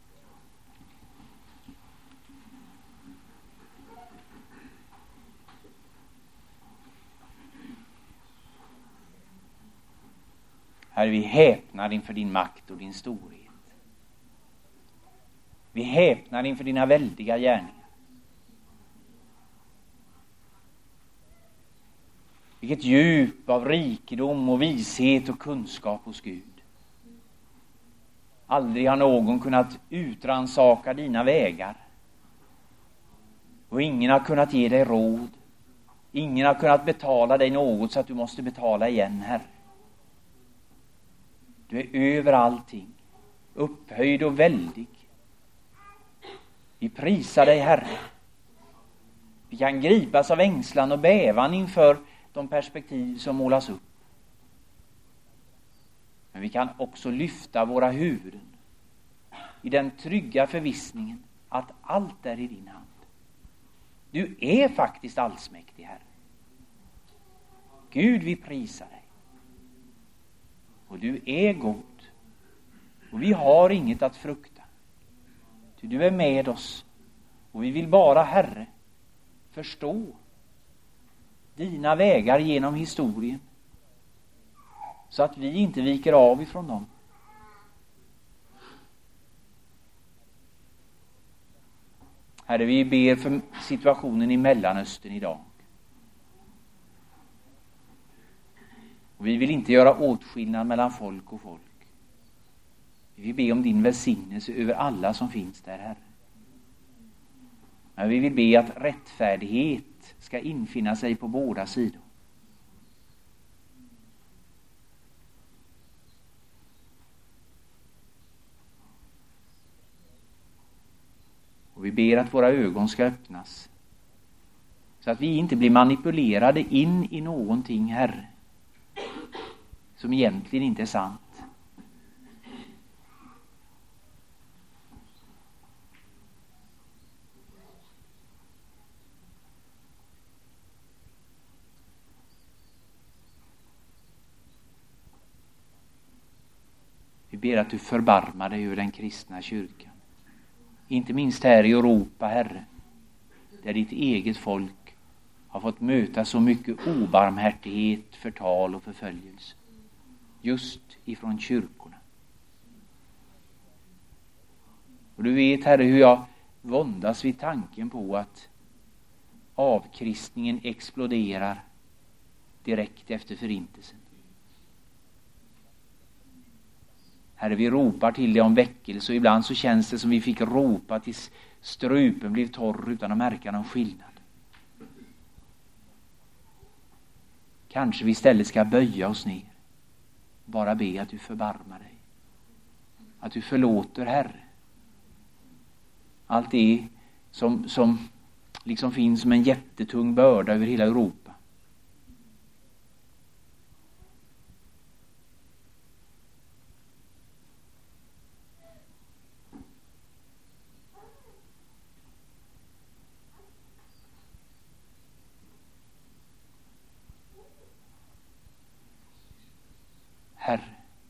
Herre, vi häpnar inför din makt och din storhet. Vi häpnar inför dina väldiga gärningar. Vilket djup av rikedom och vishet och kunskap hos Gud. Aldrig har någon kunnat utransaka dina vägar. Och ingen har kunnat ge dig råd. Ingen har kunnat betala dig något så att du måste betala igen, Herre. Du är över allting, upphöjd och väldig. Vi prisar dig, Herre. Vi kan gripas av ängslan och bävan inför de perspektiv som målas upp. Men vi kan också lyfta våra huvuden i den trygga förvissningen att allt är i din hand. Du är faktiskt allsmäktig, Herre. Gud, vi prisar dig. Och du är god. Och vi har inget att frukta. Ty du är med oss. Och vi vill bara, Herre, förstå dina vägar genom historien. Så att vi inte viker av ifrån dem. Herre, vi ber för situationen i Mellanöstern idag. Och vi vill inte göra åtskillnad mellan folk och folk. Vi vill be om din välsignelse över alla som finns där, Herre. Men vi vill be att rättfärdighet ska infinna sig på båda sidor. Och vi ber att våra ögon ska öppnas. Så att vi inte blir manipulerade in i någonting, Herre, som egentligen inte är sant. Vi ber att du förbarmar dig över den kristna kyrkan. Inte minst här i Europa, Herre, där ditt eget folk har fått möta så mycket obarmhärtighet, förtal och förföljelse. Just ifrån kyrkorna. Och du vet, Herre, hur jag våndas vid tanken på att avkristningen exploderar direkt efter förintelsen. Herre, vi ropar till dig om väckelse och ibland så känns det som vi fick ropa tills strupen blev torr utan att märka någon skillnad. Kanske vi istället ska böja oss ner. Bara be att du förbarmar dig. Att du förlåter, Herre. Allt det som, som liksom finns som en jättetung börda över hela Europa. Herre.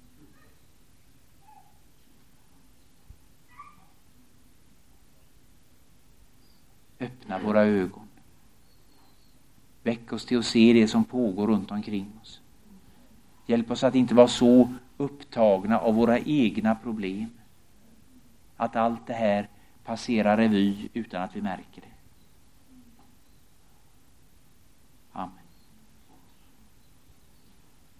Öppna våra ögon. Väck oss till att se det som pågår runt omkring oss. Hjälp oss att inte vara så upptagna av våra egna problem att allt det här passerar revy utan att vi märker det.